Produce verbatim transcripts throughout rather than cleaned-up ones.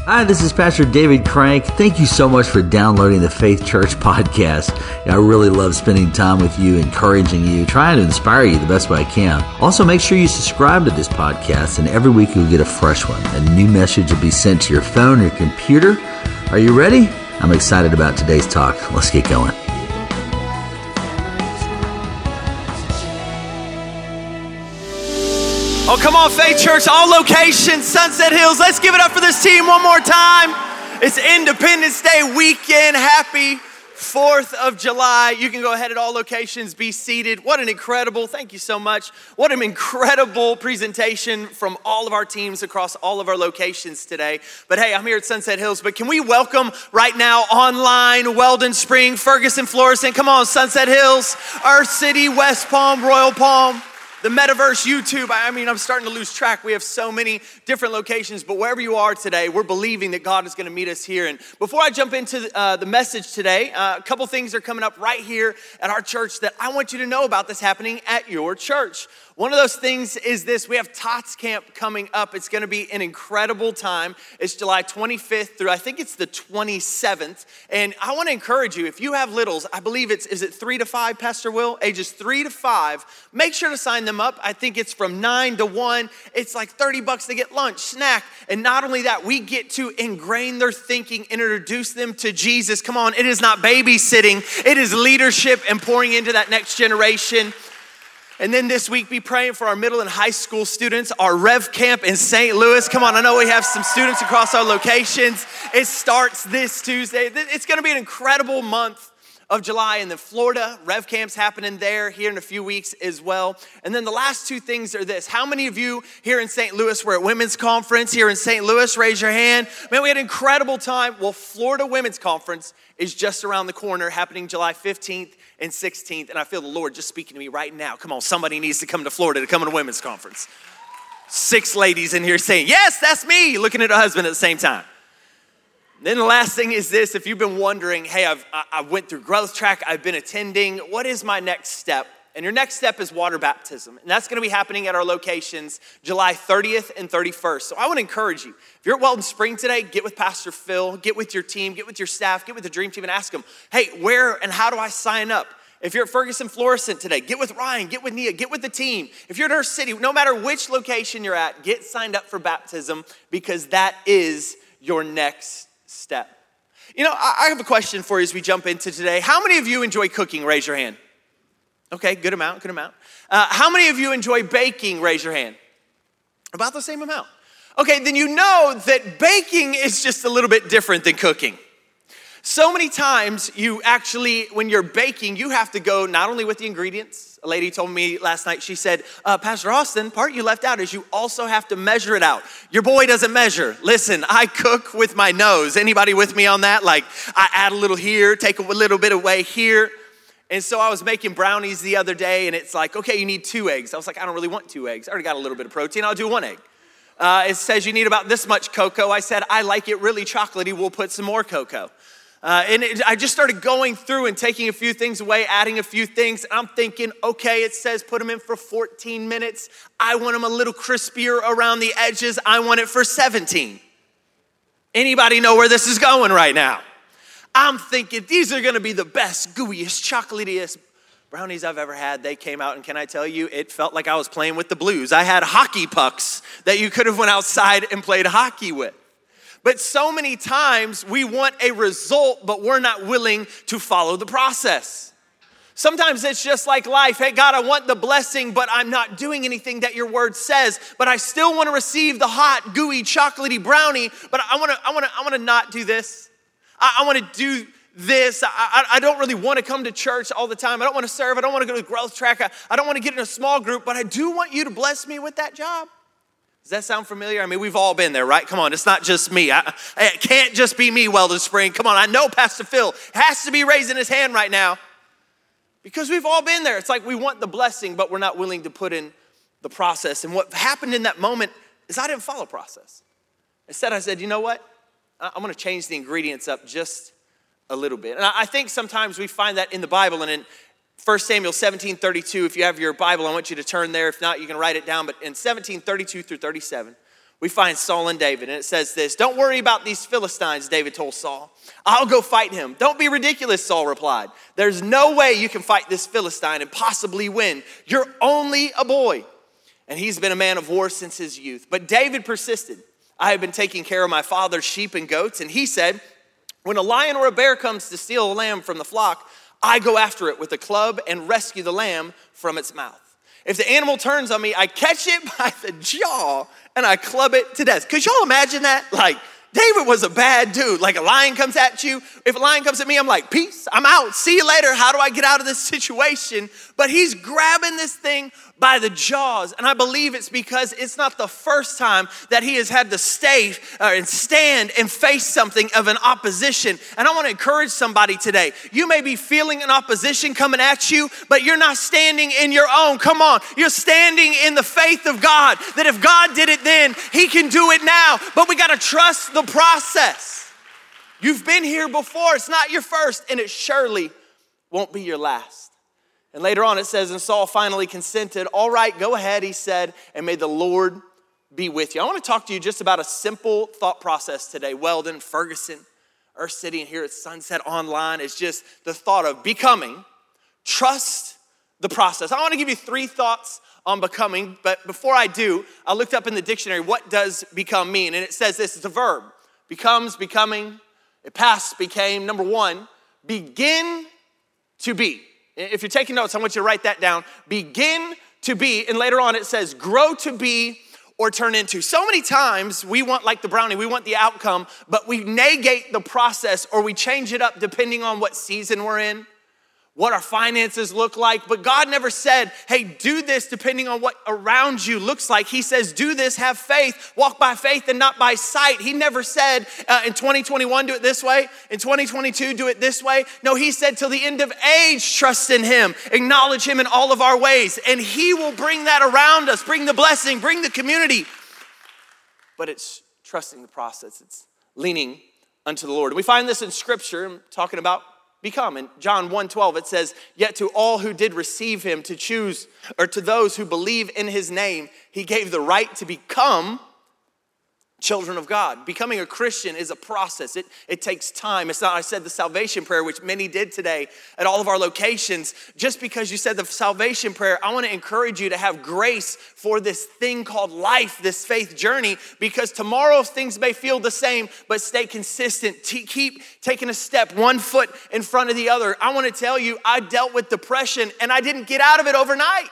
Hi, this is Pastor David Crank. Thank you so much for downloading the Faith Church podcast. I really love spending time with you, encouraging you, trying to inspire you the best way I can. Also, make sure you subscribe to this podcast, and every week you'll get a fresh one. A new message will be sent to your phone or your computer. Are you ready? I'm excited about today's talk. Let's get going. Oh, come on, Faith Church, all locations, Sunset Hills. Let's give it up for this team one more time. It's Independence Day weekend. Happy fourth of July. You can go ahead at all locations, be seated. What an incredible, thank you so much. What an incredible presentation from all of our teams across all of our locations today. But hey, I'm here at Sunset Hills, but can we welcome right now online, Weldon Spring, Ferguson, Florissant. Come on, Sunset Hills, Earth City, West Palm, Royal Palm. The Metaverse, YouTube, I mean, I'm starting to lose track. We have so many different locations, but wherever you are today, we're believing that God is going to meet us here. And before I jump into uh, the message today, uh, a couple things are coming up right here at our church that I want you to know about that's happening at your church. One of those things is this: we have Tots Camp coming up. It's going to be an incredible time. It's July twenty-fifth through, I think it's the twenty-seventh. And I want to encourage you, if you have littles, I believe it's, is it three to five, Pastor Will? Ages three to five, make sure to sign them up. I think it's from nine to one. It's like thirty bucks to get lunch, snack. And not only that, we get to ingrain their thinking and introduce them to Jesus. Come on, it is not babysitting. It is leadership and pouring into that next generation. And then this week, be praying for our middle and high school students, our Rev Camp in Saint Louis. Come on, I know we have some students across our locations. It starts this Tuesday. It's gonna be an incredible month of July. And then Florida, Rev Camp's happening there here in a few weeks as well. And then the last two things are this: how many of you here in Saint Louis were at Women's Conference here in Saint Louis? Raise your hand. Man, we had an incredible time. Well, Florida Women's Conference is just around the corner, happening July fifteenth and sixteenth. And I feel the Lord just speaking to me right now. Come on, somebody needs to come to Florida to come to Women's Conference. Six ladies in here saying, yes, that's me, looking at her husband at the same time. Then the last thing is this: if you've been wondering, hey, I've, I went through Growth Track, I've been attending, what is my next step? And your next step is water baptism. And that's gonna be happening at our locations July thirtieth and thirty-first. So I wanna encourage you, if you're at Weldon Spring today, get with Pastor Phil, get with your team, get with your staff, get with the dream team and ask them, hey, where and how do I sign up? If you're at Ferguson, Florissant today, get with Ryan, get with Nia, get with the team. If you're at our city, no matter which location you're at, get signed up for baptism, because that is your next step. You know, I have a question for you as we jump into today. How many of you enjoy cooking? Raise your hand. Okay, good amount, good amount. Uh, how many of you enjoy baking? Raise your hand. About the same amount. Okay, then you know that baking is just a little bit different than cooking. So many times you actually, when you're baking, you have to go not only with the ingredients. A lady told me last night, she said, uh, Pastor Austin, part you left out is you also have to measure it out. Your boy doesn't measure. Listen, I cook with my nose. Anybody with me on that? Like, I add a little here, take a little bit away here. And so I was making brownies the other day, and it's like, okay, you need two eggs. I was like, I don't really want two eggs. I already got a little bit of protein. I'll do one egg. Uh, it says you need about this much cocoa. I said, I like it really chocolatey. We'll put some more cocoa. Uh, and it, I just started going through and taking a few things away, adding a few things. And I'm thinking, okay, it says put them in for fourteen minutes. I want them a little crispier around the edges. I want it for seventeen. Anybody know where this is going right now? I'm thinking these are gonna be the best, gooeyest, chocolatiest brownies I've ever had. They came out, and can I tell you, it felt like I was playing with the Blues. I had hockey pucks that you could have went outside and played hockey with. But so many times we want a result, but we're not willing to follow the process. Sometimes it's just like life. Hey, God, I want the blessing, but I'm not doing anything that your word says. But I still want to receive the hot, gooey, chocolatey brownie, but I want to, I want to, I want to not do this. I, I want to do this. I, I, I don't really want to come to church all the time. I don't want to serve. I don't want to go to Growth Track. I, I don't want to get in a small group, but I do want you to bless me with that job. Does that sound familiar? I mean, we've all been there, right? Come on, it's not just me. I, it can't just be me, Weldon Spring. Come on, I know Pastor Phil has to be raising his hand right now, because we've all been there. It's like we want the blessing, but we're not willing to put in the process. And what happened in that moment is I didn't follow process. Instead, I said, you know what? I'm going to change the ingredients up just a little bit. And I think sometimes we find that in the Bible, and in First Samuel seventeen thirty-two, if you have your Bible, I want you to turn there. If not, you can write it down. But in seventeen thirty-two through thirty-seven, we find Saul and David, and it says this: "Don't worry about these Philistines," David told Saul. "I'll go fight him." "Don't be ridiculous," Saul replied. "There's no way you can fight this Philistine and possibly win. You're only a boy." And he's been a man of war since his youth. But David persisted. "I have been taking care of my father's sheep and goats." And he said, "When a lion or a bear comes to steal a lamb from the flock, I go after it with a club and rescue the lamb from its mouth. If the animal turns on me, I catch it by the jaw and I club it to death." Could y'all imagine that? Like, David was a bad dude. Like, a lion comes at you. If a lion comes at me, I'm like, peace, I'm out. See you later. How do I get out of this situation? But he's grabbing this thing by the jaws. And I believe it's because it's not the first time that he has had to stay uh, and stand and face something of an opposition. And I want to encourage somebody today. You may be feeling an opposition coming at you, but you're not standing in your own. Come on. You're standing in the faith of God, that if God did it then, he can do it now. But we got to trust the process. You've been here before. It's not your first, and it surely won't be your last. And later on it says, and Saul finally consented. "All right, go ahead," he said, "and may the Lord be with you." I want to talk to you just about a simple thought process today. Weldon, Ferguson, Earth City, and here at Sunset Online is just the thought of becoming. Trust the process. I want to give you three thoughts on becoming, but before I do, I looked up in the dictionary, what does become mean? And it says this: it's a verb. Becomes, becoming, it past, became. Number one, begin to be. If you're taking notes, I want you to write that down. Begin to be, and later on it says grow to be or turn into. So many times we want, like the brownie, we want the outcome, but we negate the process or we change it up depending on what season we're in, what our finances look like. But God never said, hey, do this depending on what around you looks like. He says, do this, have faith, walk by faith and not by sight. He never said uh, in twenty twenty-one, do it this way. In twenty twenty-two, do it this way. No, he said till the end of age, trust in him, acknowledge him in all of our ways. And he will bring that around us, bring the blessing, bring the community. But it's trusting the process. It's leaning unto the Lord. And we find this in scripture. I'm talking about become. In John one twelve, it says, yet to all who did receive him, to choose, or to those who believe in his name, he gave the right to become children of God. Becoming a Christian is a process. It, it takes time. It's not, I said the salvation prayer, which many did today at all of our locations. Just because you said the salvation prayer, I want to encourage you to have grace for this thing called life, this faith journey, because tomorrow things may feel the same, but stay consistent. T- keep taking a step, one foot in front of the other. I want to tell you, I dealt with depression and I didn't get out of it overnight.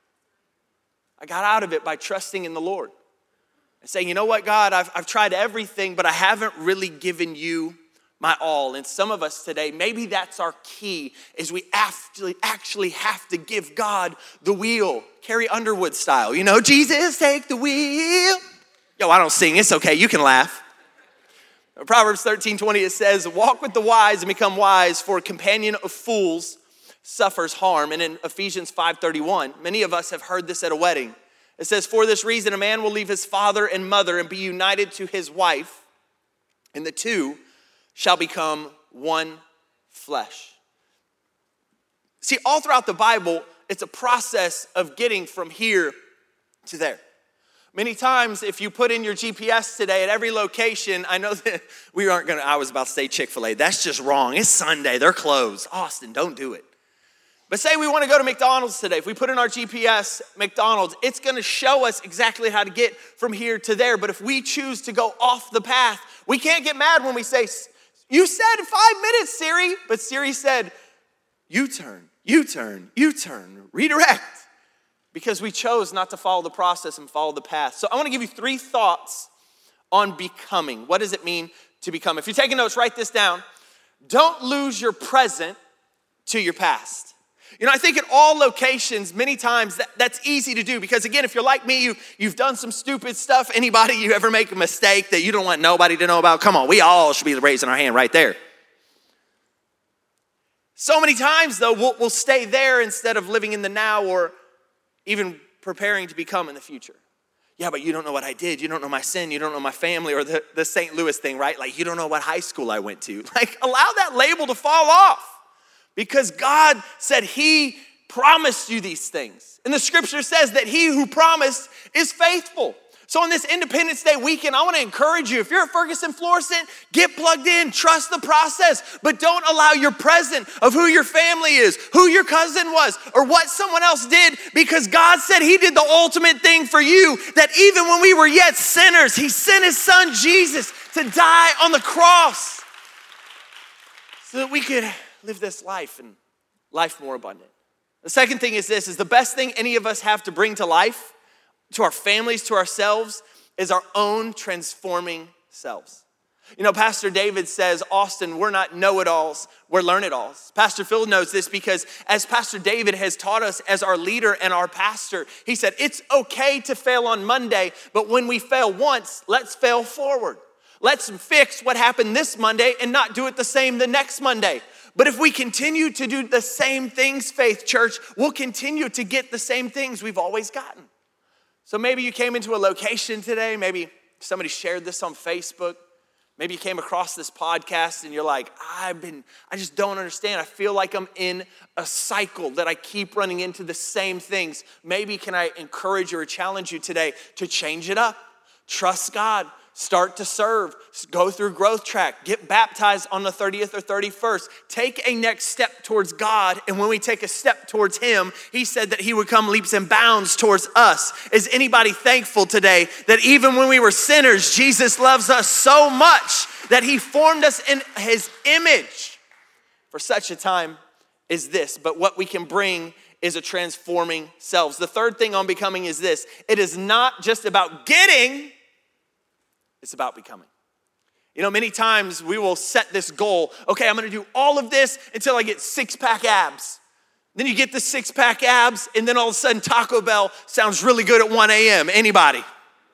I got out of it by trusting in the Lord. And saying, you know what, God, I've, I've tried everything, but I haven't really given you my all. And some of us today, maybe that's our key, is we actually, actually have to give God the wheel. Carrie Underwood style, you know, Jesus, take the wheel. Yo, I don't sing, it's okay, you can laugh. Proverbs thirteen twenty, it says, walk with the wise and become wise, for a companion of fools suffers harm. And in Ephesians five thirty-one, many of us have heard this at a wedding. It says, for this reason, a man will leave his father and mother and be united to his wife, and the two shall become one flesh. See, all throughout the Bible, it's a process of getting from here to there. Many times, if you put in your G P S today at every location, I know that we aren't going to, I was about to say Chick-fil-A. That's just wrong. It's Sunday. They're closed. Austin, don't do it. But say we want to go to McDonald's today. If we put in our G P S, McDonald's, it's going to show us exactly how to get from here to there. But if we choose to go off the path, we can't get mad when we say, you said five minutes, Siri. But Siri said, U-turn, U-turn, U-turn, redirect. Because we chose not to follow the process and follow the path. So I want to give you three thoughts on becoming. What does it mean to become? If you're taking notes, write this down. Don't lose your present to your past. You know, I think at all locations, many times that, that's easy to do because, again, if you're like me, you, you've done some stupid stuff. Anybody, you ever make a mistake that you don't want nobody to know about? Come on, we all should be raising our hand right there. So many times, though, we'll, we'll stay there instead of living in the now or even preparing to become in the future. Yeah, but you don't know what I did. You don't know my sin. You don't know my family, or the, the Saint Louis thing, right? Like, you don't know what high school I went to. Like, allow that label to fall off. Because God said he promised you these things. And the scripture says that he who promised is faithful. So on this Independence Day weekend, I want to encourage you, if you're at Ferguson Florissant, get plugged in, trust the process, but don't allow your present of who your family is, who your cousin was, or what someone else did, because God said he did the ultimate thing for you, that even when we were yet sinners, he sent his son Jesus to die on the cross so that we could live this life and life more abundant. The second thing is this, is the best thing any of us have to bring to life, to our families, to ourselves, is our own transforming selves. You know, Pastor David says, Austin, we're not know-it-alls, we're learn-it-alls. Pastor Phil knows this because as Pastor David has taught us as our leader and our pastor, he said, it's okay to fail on Monday, but when we fail once, let's fail forward. Let's fix what happened this Monday and not do it the same the next Monday. But if we continue to do the same things, Faith Church, we'll continue to get the same things we've always gotten. So maybe you came into a location today, maybe somebody shared this on Facebook, maybe you came across this podcast and you're like, I've been, I just don't understand. I feel like I'm in a cycle that I keep running into the same things. Maybe can I encourage you or challenge you today to change it up? Trust God. Start to serve, go through Growth Track, get baptized on the thirtieth or thirty-first. Take a next step towards God, and when we take a step towards him, he said that he would come leaps and bounds towards us. Is anybody thankful today that even when we were sinners, Jesus loves us so much that he formed us in his image for such a time as this? But what we can bring is a transforming selves. The third thing on becoming is this. It is not just about getting, it's about becoming. You know, many times we will set this goal. Okay, I'm gonna do all of this until I get six-pack abs. Then you get the six-pack abs, and then all of a sudden Taco Bell sounds really good at one a.m. Anybody?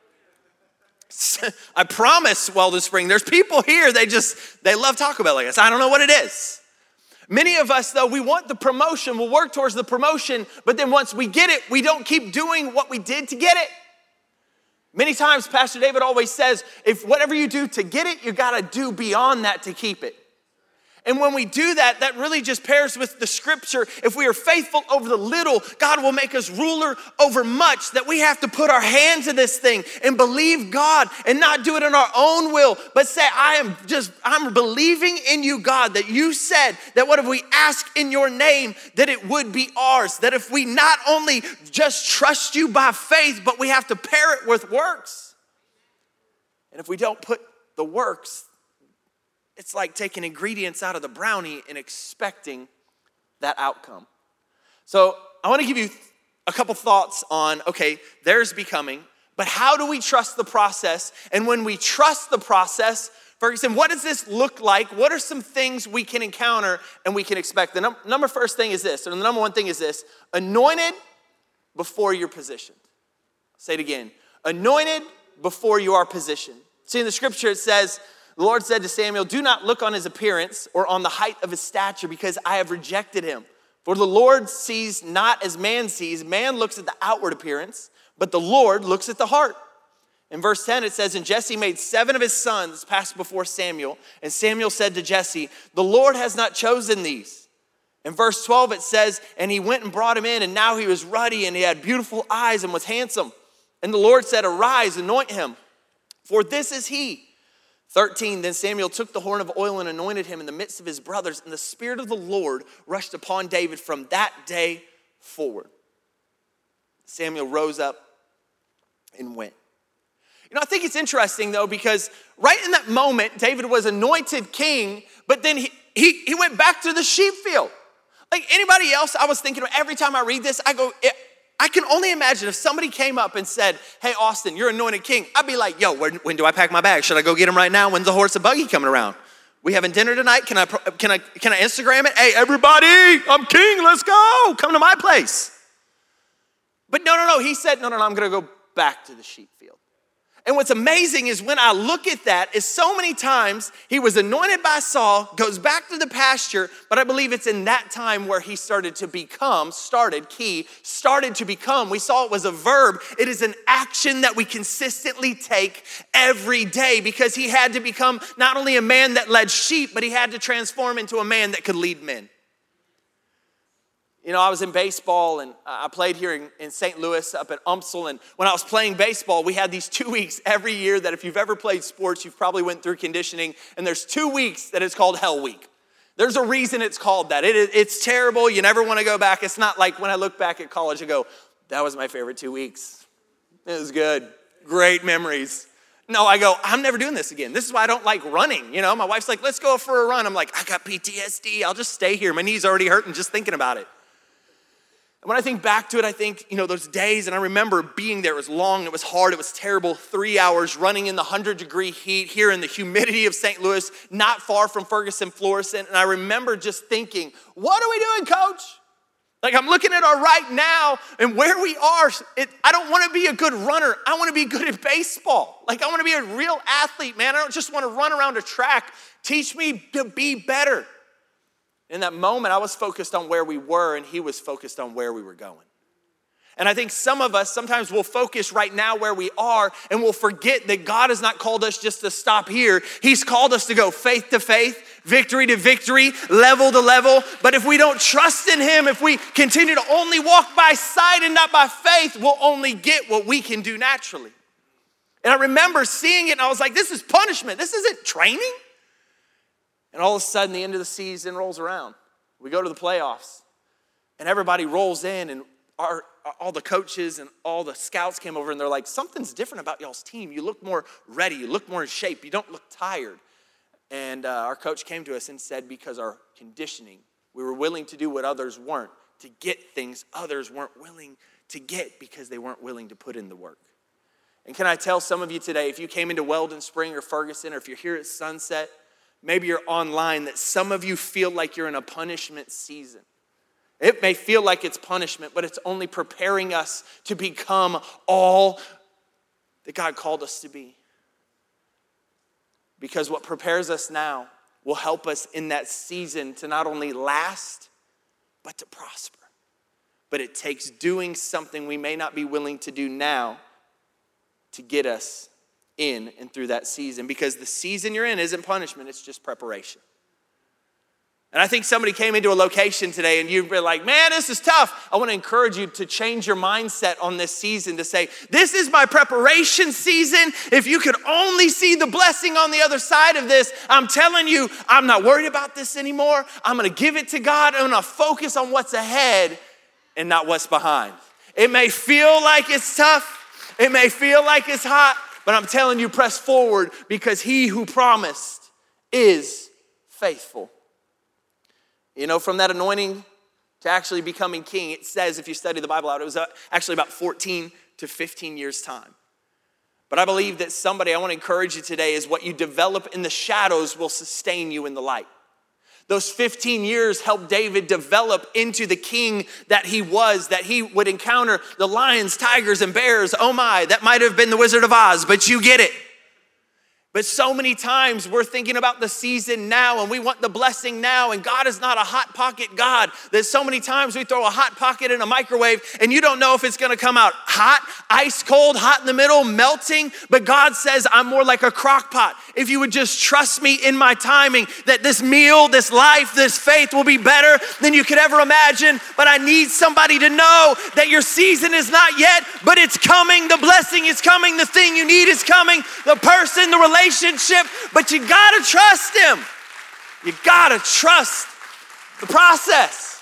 I promise, Weldon Spring, there's people here, they just, they love Taco Bell, I guess. I don't know what it is. Many of us, though, we want the promotion, we'll work towards the promotion, but then once we get it, we don't keep doing what we did to get it. Many times, Pastor David always says, if whatever you do to get it, you gotta do beyond that to keep it. And when we do that, that really just pairs with the scripture. If we are faithful over the little, God will make us ruler over much, that we have to put our hand to this thing and believe God and not do it in our own will, but say, I am just, I'm believing in you, God, that you said that what if we ask in your name, that it would be ours. That if we not only just trust you by faith, but we have to pair it with works. And if we don't put the works, it's like taking ingredients out of the brownie and expecting that outcome. So I want to give you a couple thoughts on, okay, there's becoming, but how do we trust the process? And when we trust the process, Ferguson, what does this look like? What are some things we can encounter and we can expect? The num- number first thing is this, or the number one thing is this, anointed before you're positioned. Say it again, anointed before you are positioned. See, in the scripture it says, the Lord said to Samuel, do not look on his appearance or on the height of his stature, because I have rejected him. For the Lord sees not as man sees. Man looks at the outward appearance, but the Lord looks at the heart. In verse ten it says, and Jesse made seven of his sons pass before Samuel. And Samuel said to Jesse, the Lord has not chosen these. In verse twelve it says, and he went and brought him in, and now he was ruddy and he had beautiful eyes and was handsome. And the Lord said, arise, anoint him, for this is he. thirteen, then Samuel took the horn of oil and anointed him in the midst of his brothers, and the Spirit of the Lord rushed upon David from that day forward. Samuel rose up and went. You know, I think it's interesting, though, because right in that moment, David was anointed king, but then he, he, he went back to the sheep field. Like anybody else, I was thinking, every time I read this, I go, it, I can only imagine if somebody came up and said, hey, Austin, you're anointed king. I'd be like, yo, when, when do I pack my bag? Should I go get him right now? When's the horse and buggy coming around? We having dinner tonight? Can I can I, can I Instagram it? Hey, everybody, I'm king. Let's go. Come to my place. But no, no, no. He said, no, no, no, I'm going to go back to the sheep field. And what's amazing is when I look at that is so many times he was anointed by Saul, goes back to the pasture, but I believe it's in that time where he started to become, started, key, started to become. We saw it was a verb. It is an action that we consistently take every day, because he had to become not only a man that led sheep, but he had to transform into a man that could lead men. You know, I was in baseball, and I played here in, in Saint Louis up at UMSL, and when I was playing baseball, we had these two weeks every year that if you've ever played sports, you've probably went through conditioning, and there's two weeks that is called Hell Week. There's a reason it's called that. It is, it's terrible. You never want to go back. It's not like when I look back at college, I go, that was my favorite two weeks. It was good. Great memories. No, I go, I'm never doing this again. This is why I don't like running. You know, my wife's like, let's go for a run. I'm like, I got P T S D. I'll just stay here. My knee's already hurting just thinking about it. And when I think back to it, I think, you know, those days, and I remember being there. It was long, it was hard, it was terrible. Three hours running in the one hundred degree heat here in the humidity of Saint Louis, not far from Ferguson, Florissant. And I remember just thinking, what are we doing, coach? Like, I'm looking at our right now and where we are. It, I don't want to be a good runner. I want to be good at baseball. Like, I want to be a real athlete, man. I don't just want to run around a track. Teach me to be better. In that moment, I was focused on where we were, and he was focused on where we were going. And I think some of us, sometimes we'll focus right now where we are, and we'll forget that God has not called us just to stop here. He's called us to go faith to faith, victory to victory, level to level. But if we don't trust in him, if we continue to only walk by sight and not by faith, we'll only get what we can do naturally. And I remember seeing it, and I was like, this is punishment. This isn't training. And all of a sudden, the end of the season rolls around. We go to the playoffs, and everybody rolls in, and our, all the coaches and all the scouts came over, and they're like, something's different about y'all's team. You look more ready. You look more in shape. You don't look tired. And uh, our coach came to us and said, because our conditioning, we were willing to do what others weren't, to get things others weren't willing to get because they weren't willing to put in the work. And can I tell some of you today, if you came into Weldon Spring or Ferguson, or if you're here at Sunset, maybe you're online, that some of you feel like you're in a punishment season. It may feel like it's punishment, but it's only preparing us to become all that God called us to be. Because what prepares us now will help us in that season to not only last, but to prosper. But it takes doing something we may not be willing to do now to get us in and through that season, because the season you're in isn't punishment, it's just preparation. And I think somebody came into a location today and you've been like, man, this is tough. I want to encourage you to change your mindset on this season to say, this is my preparation season. If you could only see the blessing on the other side of this, I'm telling you, I'm not worried about this anymore. I'm going to give it to God. I'm going to focus on what's ahead and not what's behind. It may feel like it's tough. It may feel like it's hot. But I'm telling you, press forward, because he who promised is faithful. You know, from that anointing to actually becoming king, it says, if you study the Bible out, it was actually about fourteen to fifteen years time. But I believe that somebody, I want to encourage you today, is what you develop in the shadows will sustain you in the light. Those fifteen years helped David develop into the king that he was, that he would encounter the lions, tigers, and bears. Oh my, that might have been the Wizard of Oz, but you get it. But so many times we're thinking about the season now and we want the blessing now, and God is not a hot pocket God. There's so many times we throw a hot pocket in a microwave and you don't know if it's gonna come out hot, ice cold, hot in the middle, melting. But God says, I'm more like a crock pot. If you would just trust me in my timing, that this meal, this life, this faith will be better than you could ever imagine. But I need somebody to know that your season is not yet, but it's coming. The blessing is coming. The thing you need is coming. The person, the relationship, Relationship, but you gotta trust him. You gotta trust the process.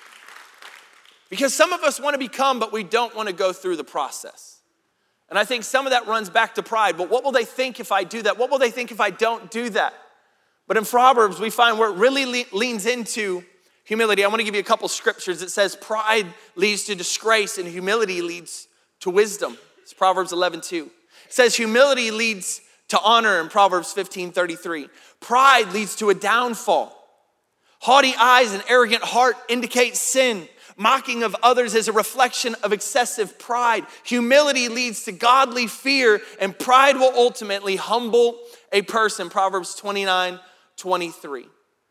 Because some of us want to become, but we don't want to go through the process. And I think some of that runs back to pride. But what will they think if I do that? What will they think if I don't do that? But in Proverbs, we find where it really le- leans into humility. I want to give you a couple scriptures. It says pride leads to disgrace and humility leads to wisdom. It's Proverbs eleven two. It says humility leads to honor in Proverbs fifteen thirty-three. Pride leads to a downfall. Haughty eyes and arrogant heart indicate sin. Mocking of others is a reflection of excessive pride. Humility leads to godly fear, and pride will ultimately humble a person. Proverbs twenty-nine twenty-three.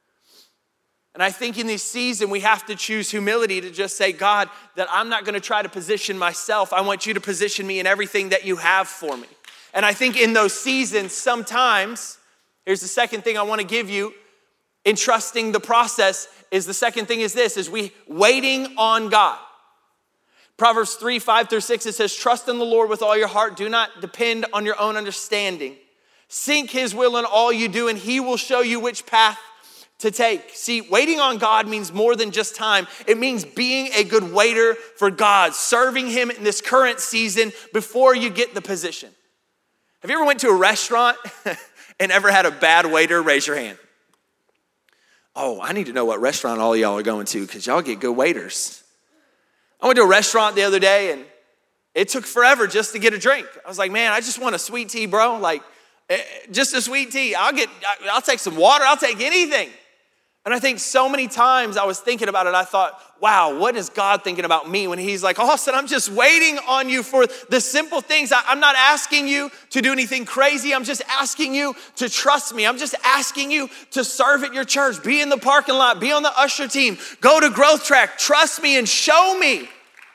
And I think in this season, we have to choose humility to just say, God, that I'm not going to try to position myself. I want you to position me in everything that you have for me. And I think in those seasons, sometimes, here's the second thing I want to give you, in trusting the process is the second thing is this, is we waiting on God. Proverbs three, five through six, it says, trust in the Lord with all your heart. Do not depend on your own understanding. Seek his will in all you do, and he will show you which path to take. See, waiting on God means more than just time. It means being a good waiter for God, serving him in this current season before you get the position. Have you ever went to a restaurant and ever had a bad waiter? Raise your hand. Oh, I need to know what restaurant all y'all are going to because y'all get good waiters. I went to a restaurant the other day and it took forever just to get a drink. I was like, man, I just want a sweet tea, bro. Like, just a sweet tea. I'll get, I'll take some water. I'll take anything. And I think so many times I was thinking about it, I thought, wow, what is God thinking about me when he's like, Austin, I'm just waiting on you for the simple things. I, I'm not asking you to do anything crazy. I'm just asking you to trust me. I'm just asking you to serve at your church, be in the parking lot, be on the usher team, go to Growth Track, trust me and show me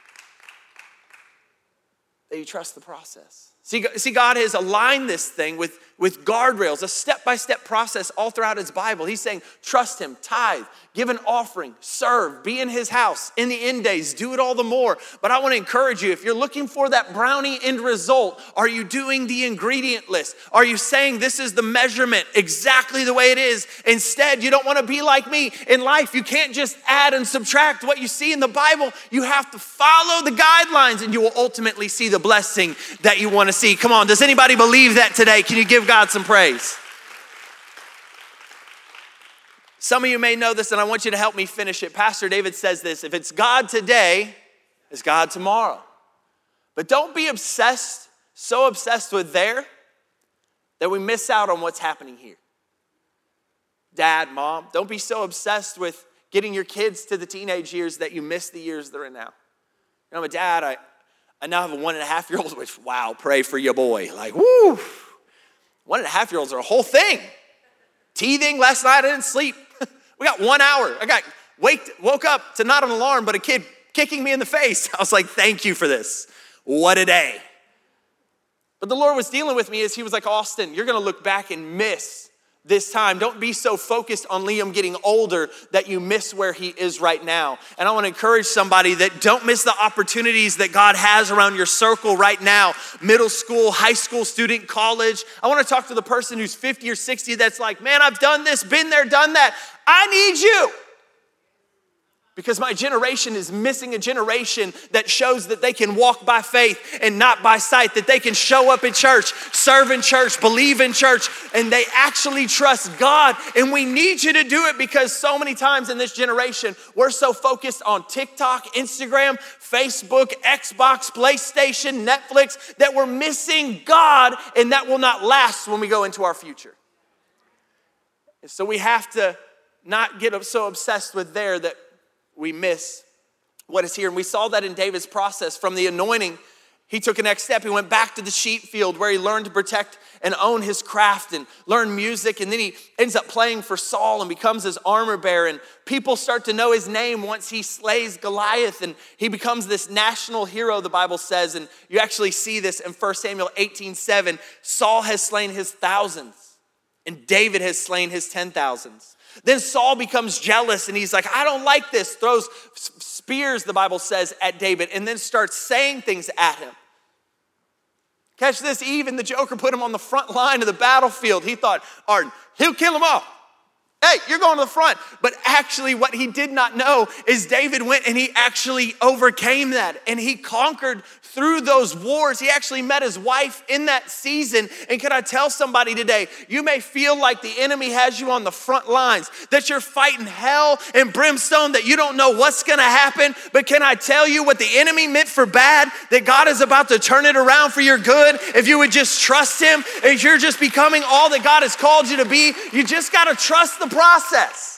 that you trust the process. See, see, God has aligned this thing with, with guardrails, a step-by-step process all throughout his Bible. He's saying, trust him, tithe, give an offering, serve, be in his house. In the end days, do it all the more. But I want to encourage you, if you're looking for that brownie end result, are you doing the ingredient list? Are you saying this is the measurement exactly the way it is? Instead, you don't want to be like me in life. You can't just add and subtract what you see in the Bible. You have to follow the guidelines and you will ultimately see the blessing that you want to see. Come on, does anybody believe that today? Can you give God some praise? Some of you may know this, and I want you to help me finish it. Pastor David says this, if it's God today, it's God tomorrow. But don't be obsessed, so obsessed with there, that we miss out on what's happening here. Dad, mom, don't be so obsessed with getting your kids to the teenage years that you miss the years they're in now. You know, I'm a dad, I, I now have a one and a half year old, which, wow, pray for your boy. Like, woo, one and a half year olds are a whole thing. Teething last night, I didn't sleep. We got one hour. I got waked, woke up to not an alarm, but a kid kicking me in the face. I was like, thank you for this. What a day. But the Lord was dealing with me as he was like, Austin, you're going to look back and miss this time. Don't be so focused on Liam getting older that you miss where he is right now. And I want to encourage somebody that don't miss the opportunities that God has around your circle right now. Middle school, high school student, college. I want to talk to the person who's fifty or sixty that's like, man, I've done this, been there, done that. I need you. Because my generation is missing a generation that shows that they can walk by faith and not by sight, that they can show up in church, serve in church, believe in church, and they actually trust God. And we need you to do it because so many times in this generation, we're so focused on TikTok, Instagram, Facebook, Xbox, PlayStation, Netflix, that we're missing God, and that will not last when we go into our future. And so we have to not get so obsessed with there that we miss what is here. And we saw that in David's process. From the anointing, he took a next step. He went back to the sheep field where he learned to protect and own his craft and learn music. And then he ends up playing for Saul and becomes his armor bearer. And people start to know his name once he slays Goliath. And he becomes this national hero, the Bible says. And you actually see this in First Samuel eighteen seven. Saul has slain his thousands and David has slain his ten thousands. Then Saul becomes jealous and he's like, I don't like this. Throws spears, the Bible says, at David and then starts saying things at him. Catch this, even the Joker put him on the front line of the battlefield. He thought, Arden, he'll kill them all. Hey, you're going to the front. But actually what he did not know is David went and he actually overcame that. And he conquered through those wars. He actually met his wife in that season. And can I tell somebody today, you may feel like the enemy has you on the front lines, that you're fighting hell and brimstone, that you don't know what's going to happen. But can I tell you what the enemy meant for bad, that God is about to turn it around for your good? If you would just trust him, if you're just becoming all that God has called you to be, you just got to trust the process.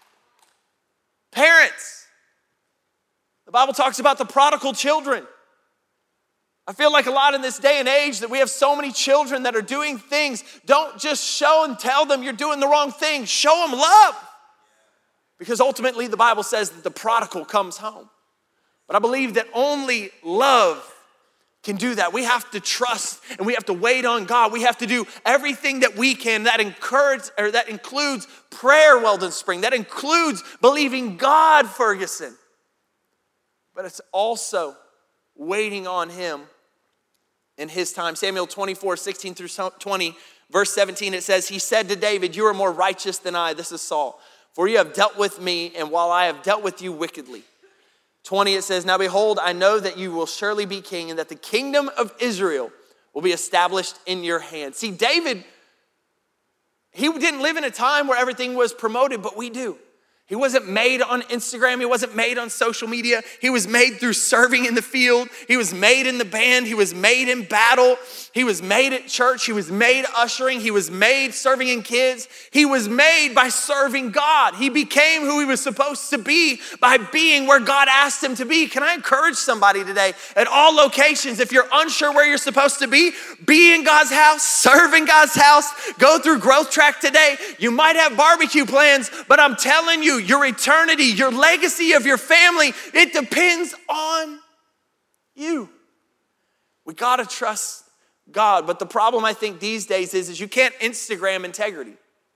Parents, the Bible talks about the prodigal children. I feel like a lot in this day and age that we have so many children that are doing things. Don't just show and tell them you're doing the wrong thing. Show them love. Because ultimately the Bible says that the prodigal comes home. But I believe that only love can do that. We have to trust and we have to wait on God. We have to do everything that we can. That encourage, or that includes prayer, Weldon Spring. That includes believing God, Ferguson. But it's also waiting on him in his time. Samuel twenty-four, sixteen through twenty, verse seventeen, it says, he said to David, you are more righteous than I. This is Saul. For you have dealt with me, and while I have dealt with you wickedly. twenty, it says, now behold, I know that you will surely be king, and that the kingdom of Israel will be established in your hand. See, David, he didn't live in a time where everything was promoted, but we do. He wasn't made on Instagram. He wasn't made on social media. He was made through serving in the field. He was made in the band. He was made in battle. He was made at church. He was made ushering. He was made serving in kids. He was made by serving God. He became who he was supposed to be by being where God asked him to be. Can I encourage somebody today at all locations, if you're unsure where you're supposed to be, be in God's house, serve in God's house, go through Growth Track today. You might have barbecue plans, but I'm telling you, your eternity, your legacy of your family, it depends on you. We gotta trust God. But the problem I think these days is, is you can't Instagram integrity.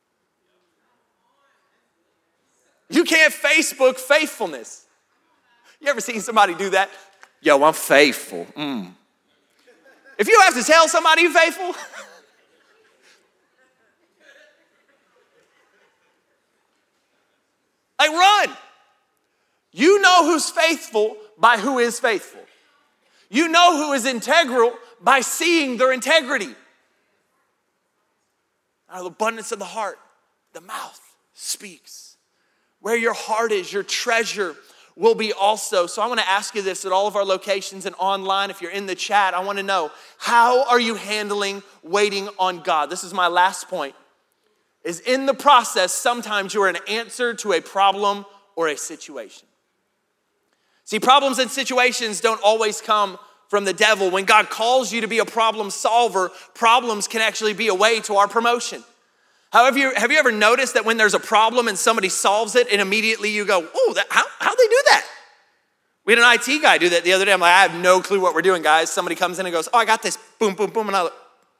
You can't Facebook faithfulness. You ever seen somebody do that? Yo, I'm faithful. Mm. If you have to tell somebody you're faithful, like, run. You know who's faithful by who is faithful. You know who is integral by seeing their integrity. Out of the abundance of the heart, the mouth speaks. Where your heart is, your treasure will be also. So I want to ask you this at all of our locations and online. If you're in the chat, I want to know, how are you handling waiting on God? This is my last point. Is in the process, sometimes you are an answer to a problem or a situation. See, problems and situations don't always come from the devil. When God calls you to be a problem solver, problems can actually be a way to our promotion. However, you, have you ever noticed that when there's a problem and somebody solves it, and immediately you go, oh, that, how, how'd they do that? We had an I T guy do that the other day. I'm like, I have no clue what we're doing, guys. Somebody comes in and goes, oh, I got this, boom, boom, boom. And I like,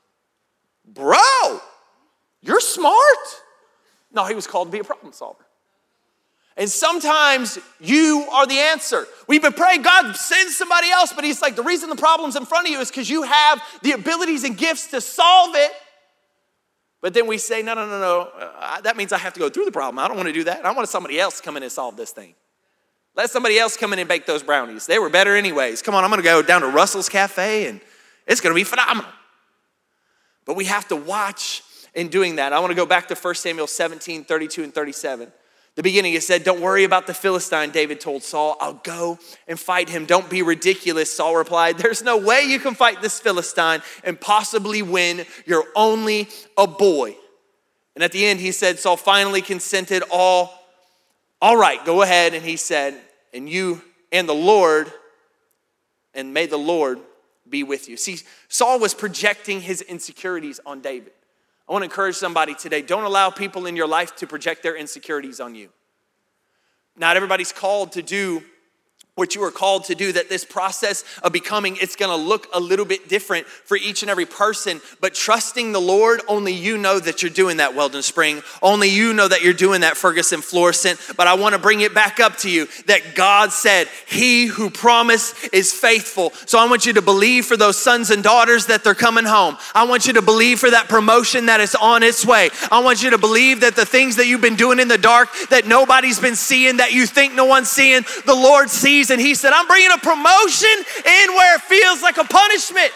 bro, you're smart. No, he was called to be a problem solver. And sometimes you are the answer. We've been praying, God, send somebody else. But he's like, the reason the problem's in front of you is because you have the abilities and gifts to solve it. But then we say, no, no, no, no. Uh, that means I have to go through the problem. I don't want to do that. I want somebody else to come in and solve this thing. Let somebody else come in and bake those brownies. They were better anyways. Come on, I'm going to go down to Russell's Cafe and it's going to be phenomenal. But we have to watch in doing that. I want to go back to First Samuel seventeen, thirty-two and thirty-seven. The beginning, it said, don't worry about the Philistine, David told Saul. I'll go and fight him. Don't be ridiculous, Saul replied. There's no way you can fight this Philistine and possibly win. You're only a boy. And at the end, he said, Saul finally consented. All, all right, go ahead. And he said, and you and the Lord, and may the Lord be with you. See, Saul was projecting his insecurities on David. I want to encourage somebody today, don't allow people in your life to project their insecurities on you. Not everybody's called to do what you are called to do, that this process of becoming, it's going to look a little bit different for each and every person. But trusting the Lord, only you know that you're doing that, Weldon Spring. Only you know that you're doing that, Ferguson Florissant. But I want to bring it back up to you that God said, he who promised is faithful. So I want you to believe for those sons and daughters that they're coming home. I want you to believe for that promotion that is on its way. I want you to believe that the things that you've been doing in the dark, that nobody's been seeing, that you think no one's seeing, the Lord sees. And he said, I'm bringing a promotion in where it feels like a punishment.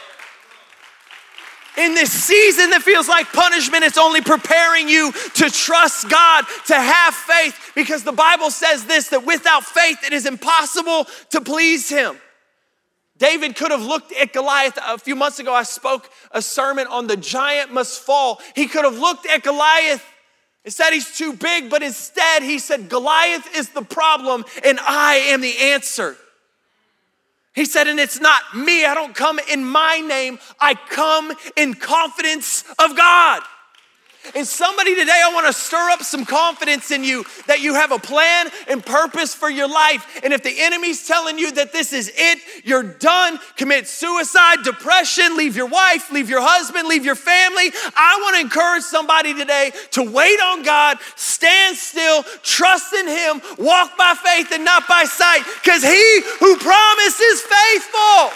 In this season that feels like punishment, it's only preparing you to trust God, to have faith, because the Bible says this, that without faith, it is impossible to please him. David could have looked at Goliath. A few months ago, I spoke a sermon on the giant must fall. He could have looked at Goliath and said he's too big, but instead he said, Goliath is the problem and I am the answer. He said, and it's not me. I don't come in my name. I come in confidence of God. And somebody today, I want to stir up some confidence in you that you have a plan and purpose for your life. And if the enemy's telling you that this is it, you're done, commit suicide, depression, leave your wife, leave your husband, leave your family, I want to encourage somebody today to wait on God, stand still, trust in him, walk by faith and not by sight, because he who promised is faithful.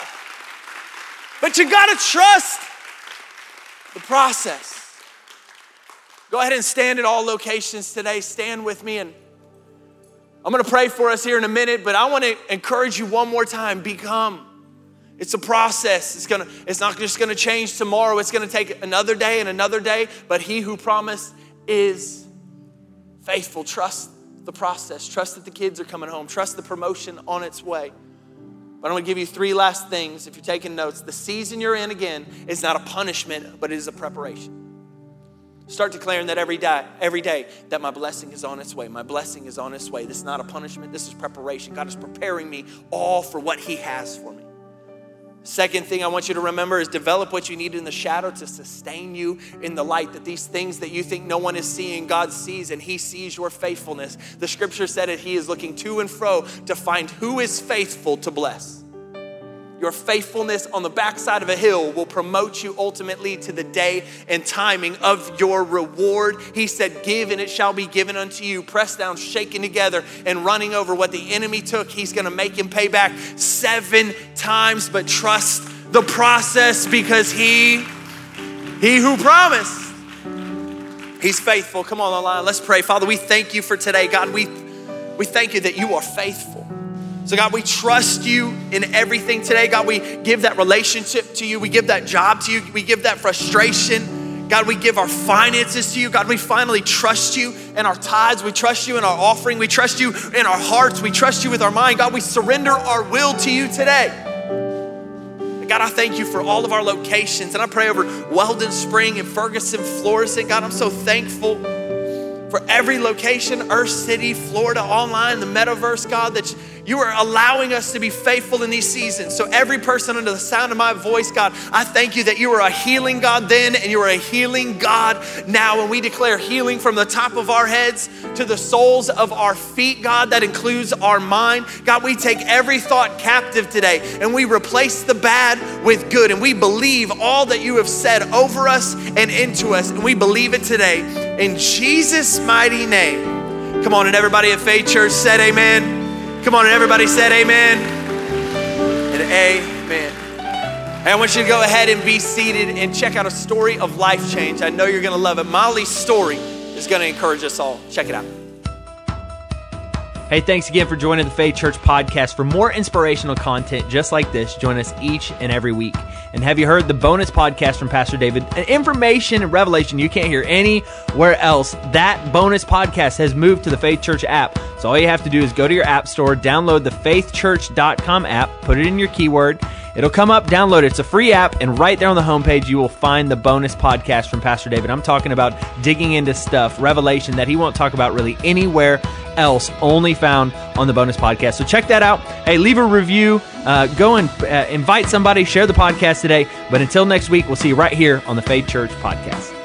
But you got to trust the process. Go ahead and stand at all locations today. Stand with me, and I'm gonna pray for us here in a minute, but I wanna encourage you one more time, become. It's a process. It's gonna, it's not just gonna change tomorrow. It's gonna take another day and another day, but he who promised is faithful. Trust the process. Trust that the kids are coming home. Trust the promotion on its way. But I'm gonna give you three last things if you're taking notes. The season you're in, again, is not a punishment, but it is a preparation. Start declaring that every day, every day that my blessing is on its way. My blessing is on its way. This is not a punishment. This is preparation. God is preparing me all for what he has for me. Second thing I want you to remember is develop what you need in the shadow to sustain you in the light. That these things that you think no one is seeing, God sees, and he sees your faithfulness. The scripture said it, he is looking to and fro to find who is faithful to bless. Your faithfulness on the backside of a hill will promote you ultimately to the day and timing of your reward. He said, give and it shall be given unto you. Pressed down, shaken together, and running over what the enemy took. He's gonna make him pay back seven times, but trust the process because he, he who promised, he's faithful. Come on online, let's pray. Father, we thank you for today. God, we, we thank you that you are faithful. So God, we trust you in everything today. God, we give that relationship to you. We give that job to you. We give that frustration. God, we give our finances to you. God, we finally trust you in our tithes. We trust you in our offering. We trust you in our hearts. We trust you with our mind. God, we surrender our will to you today. God, I thank you for all of our locations. And I pray over Weldon Spring and Ferguson, Florissant. God, I'm so thankful for every location, Earth City, Florida, online, the metaverse, God, that you are allowing us to be faithful in these seasons. So every person under the sound of my voice, God, I thank you that you are a healing God then and you are a healing God now. And we declare healing from the top of our heads to the soles of our feet, God. That includes our mind. God, we take every thought captive today and we replace the bad with good. And we believe all that you have said over us and into us. And we believe it today in Jesus' mighty name. Come on, and everybody at Faith Church said amen. Come on, and everybody said amen and amen. Hey, I want you to go ahead and be seated and check out a story of life change. I know you're gonna love it. Molly's story is gonna encourage us all. Check it out. Hey, thanks again for joining the Faith Church podcast. For more inspirational content just like this, join us each and every week. And have you heard the bonus podcast from Pastor David? An information and revelation you can't hear anywhere else. That bonus podcast has moved to the Faith Church app. So all you have to do is go to your app store, download the faith church dot com app, put it in your keyword. It'll come up, download it. It's a free app, and right there on the homepage, you will find the bonus podcast from Pastor David. I'm talking about digging into stuff, revelation that he won't talk about really anywhere else, only found on the bonus podcast. So check that out. Hey, leave a review. Uh, go and uh, invite somebody, share the podcast today. But until next week, we'll see you right here on the Faith Church podcast.